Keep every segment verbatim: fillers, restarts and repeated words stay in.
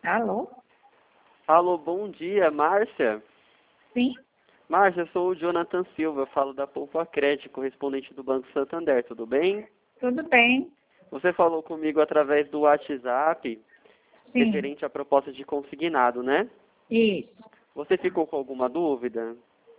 Alô? Alô, bom dia, Márcia. Sim? Márcia, eu sou o Jonathan Silva, eu falo da Poupa Crédito, correspondente do Banco Santander, tudo bem? Tudo bem? Você falou comigo através do WhatsApp, Sim. referente à proposta de consignado, né? Isso. Você ficou com alguma dúvida?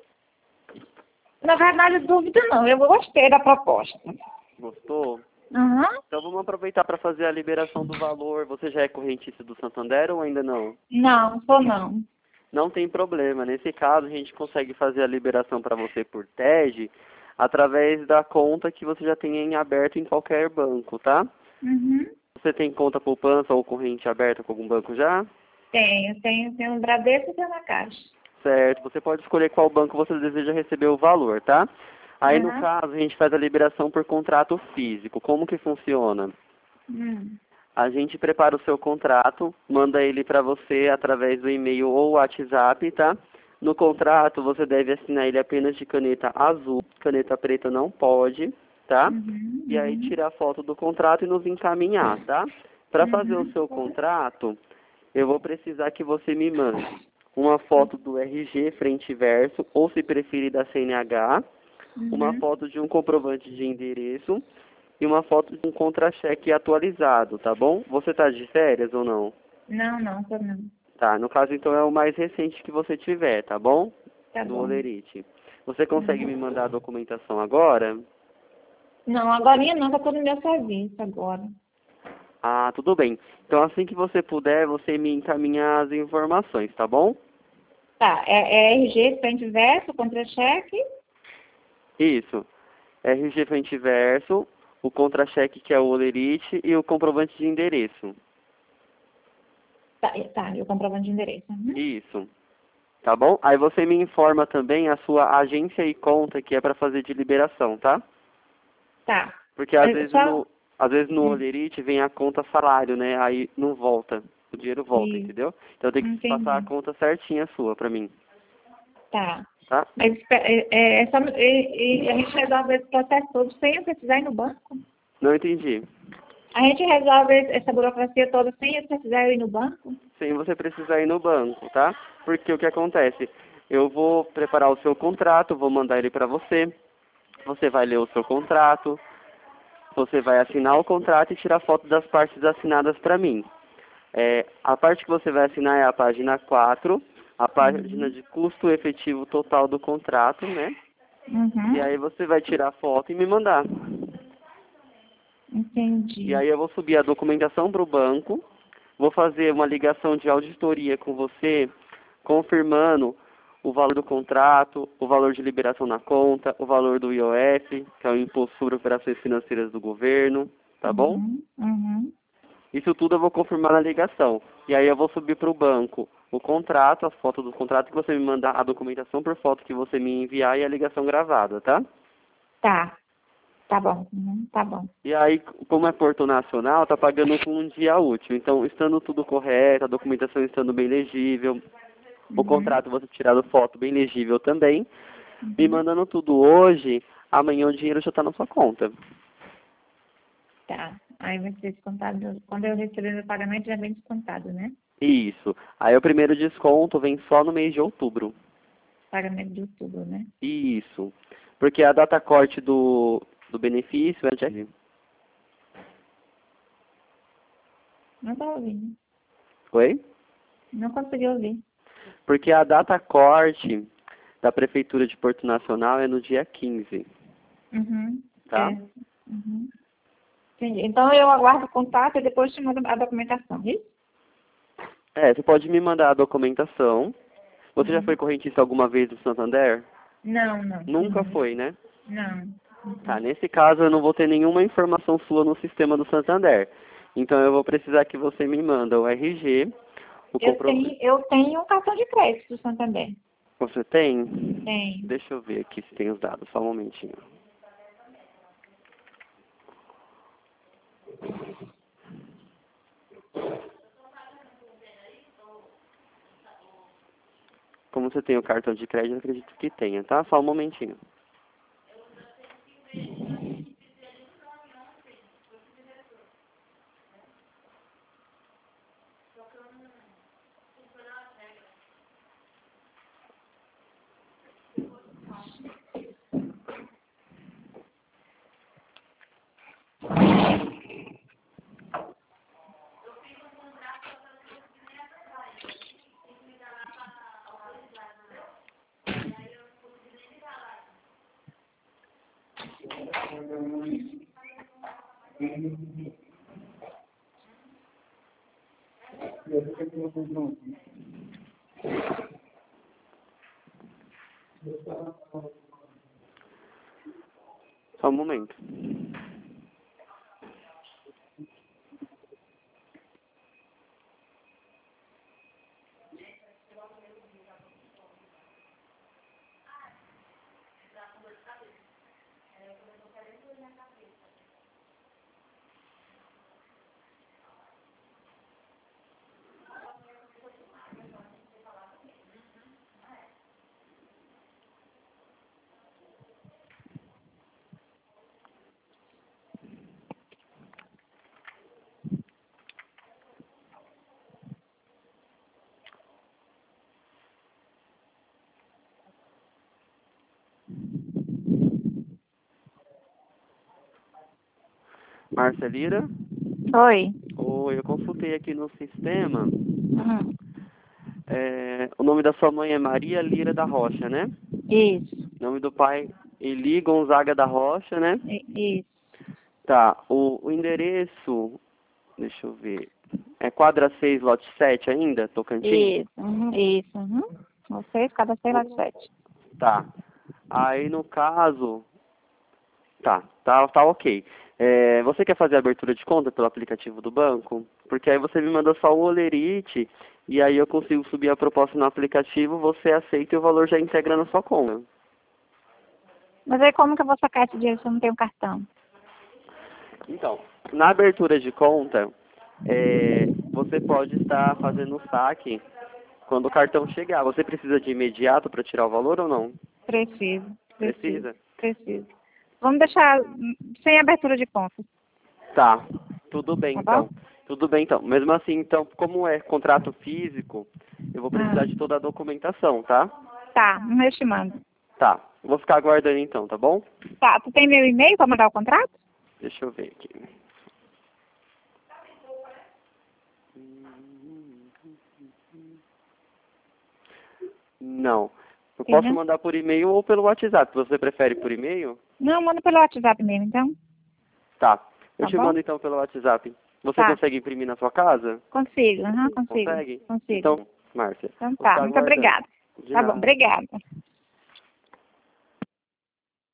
Na verdade, dúvida não. Eu gostei da proposta. Gostou? Uhum. Então vamos aproveitar para fazer a liberação do valor. Você já é correntista do Santander ou ainda não? Não, sou não. Não tem problema. Nesse caso, a gente consegue fazer a liberação para você por T E D através da conta que você já tenha em aberto em qualquer banco, tá? Uhum. Você tem conta poupança ou corrente aberta com algum banco já? Tenho, tenho, tenho no Bradesco e tenho na Caixa. Certo. Você pode escolher qual banco você deseja receber o valor, tá? Aí, no Uhum. caso, a gente faz a liberação por contrato físico. Como que funciona? Hum. A gente prepara o seu contrato, manda ele para você através do e-mail ou WhatsApp, tá? No contrato, você deve assinar ele apenas de caneta azul, caneta preta não pode, tá? Uhum. E aí Uhum. tirar a foto do contrato e nos encaminhar, tá? Para fazer o Uhum. seu contrato, eu vou precisar que você me mande uma foto do R G frente e verso, ou se preferir da C N H, uma Uhum. foto de um comprovante de endereço e uma foto de um contra-cheque atualizado, tá bom? Você tá de férias ou não? Não, não, sou não. Tá, no caso então é o mais recente que você tiver, tá bom? Tá Do bom. Olerite. Você consegue me Uhum. mandar a documentação agora? Não, agora não, tá todo no meu serviço agora. Ah, tudo bem. Então assim que você puder, você me encaminha as informações, tá bom? Tá, é, é R G, frente e verso, contra-cheque. Isso. R G frente e verso, o contra-cheque que é o Olerite e o comprovante de endereço. Tá, tá, e o comprovante de endereço. Uhum. Isso. Tá bom? Aí você me informa também a sua agência e conta que é para fazer de liberação, tá? Tá. Porque às É, vezes só... no, às vezes no Hum. Olerite vem a conta salário, né? Aí não volta. O dinheiro volta, Isso. entendeu? Então tem que passar a Entendi. conta certinha sua pra mim, Tá. tá? Mas é, é, é só, e, e a gente resolve esse processo todo sem eu precisar ir no banco? Não entendi. A gente resolve essa burocracia toda sem eu precisar ir no banco? Sem você precisar ir no banco, tá? Porque o que acontece? Eu vou preparar o seu contrato, vou mandar ele pra você. Você vai ler o seu contrato. Você vai assinar o contrato e tirar foto das partes assinadas pra mim. É, a parte que você vai assinar é a página quatro, a página Uhum. de custo efetivo total do contrato, né? E Uhum. aí você vai tirar a foto e me mandar. E Entendi. aí eu vou subir a documentação para o banco, vou fazer uma ligação de auditoria com você, confirmando o valor do contrato, o valor de liberação na conta, o valor do I O F, que é o Imposto sobre Operações Financeiras do Governo, tá bom? Uhum. Uhum. Isso tudo eu vou confirmar na ligação. E aí eu vou subir para o banco o contrato, as fotos do contrato, que você me mandar a documentação por foto que você me enviar e a ligação gravada, tá? Tá. Tá bom. Uhum. Tá bom. E aí, como é Porto Nacional, tá pagando com um dia útil. Então, estando tudo correto, a documentação estando bem legível, o Uhum. contrato você tirando foto bem legível também, me Uhum. mandando tudo hoje, amanhã o dinheiro já está na sua conta. Tá. Aí vai ser descontado. Quando eu receber meu pagamento, já vem descontado, né? Isso. Aí o primeiro desconto vem só no mês de outubro. Pagamento de outubro, né? Isso. Porque a data corte do, do benefício é de... Não tá ouvindo. Oi? Não consegui ouvir. Porque a data corte da Prefeitura de Porto Nacional é no dia quinze, Uhum. É. tá? Uhum. Entendi. Então eu aguardo o contato e depois te mando a documentação, isso? É, você pode me mandar a documentação. Você já foi Uhum. correntista alguma vez do Santander? Não, não. Nunca Uhum. foi, né? Não. Tá, Uhum. nesse caso eu não vou ter nenhuma informação sua no sistema do Santander. Então eu vou precisar que você me manda o R G, o Eu comprovante. tenho, eu tenho um cartão de crédito do Santander. Você tem? Tem. Deixa eu ver aqui se tem os dados, só um momentinho. Como você tem o cartão de crédito, eu acredito que tenha, tá? Só um momentinho. Só um momento. Márcia Lira? Oi. Oi, eu consultei aqui no sistema. Uhum. É, o nome da sua mãe é Maria Lira da Rocha, né? Isso. O nome do pai, Eli Gonzaga da Rocha, né? I- Isso. Tá, o, o endereço, deixa eu ver, é quadra seis, lote sete ainda, Tocantins? Isso. Uhum. Isso. Uhum. Vocês, cada seis lá de sete. Tá. Aí no caso, tá, tá, tá ok. É, você quer fazer a abertura de conta pelo aplicativo do banco? Porque aí você me manda só o olerite e aí eu consigo subir a proposta no aplicativo, você aceita e o valor já integra na sua conta. Mas aí como que eu vou sacar esse dinheiro se eu não tenho cartão? Então, na abertura de conta, é, você pode estar fazendo o saque quando o cartão chegar. Você precisa de imediato para tirar o valor ou não? Preciso. Preciso. Precisa? Preciso. Vamos deixar hum, sem abertura de conta. Tá, tudo bem Tá então. bom? Tudo bem então. Mesmo assim, então, como é contrato físico, eu vou precisar Ah. de toda a documentação, tá? Tá, eu te mando. Tá, vou ficar aguardando então, tá bom? Tá, tu tem meu e-mail para mandar o contrato? Deixa eu ver aqui. Não. Eu Tem, posso né? mandar por e-mail ou pelo WhatsApp. Você prefere por e-mail? Não, manda pelo WhatsApp mesmo, então. Tá. Eu Tá te bom? mando então pelo WhatsApp. Você Tá. consegue imprimir na sua casa? Consigo, aham, consigo. Consegue? Consigo. Então, Márcia, Então vou tá, ficar muito aguardando. obrigada. De Tá bom, nada. obrigada.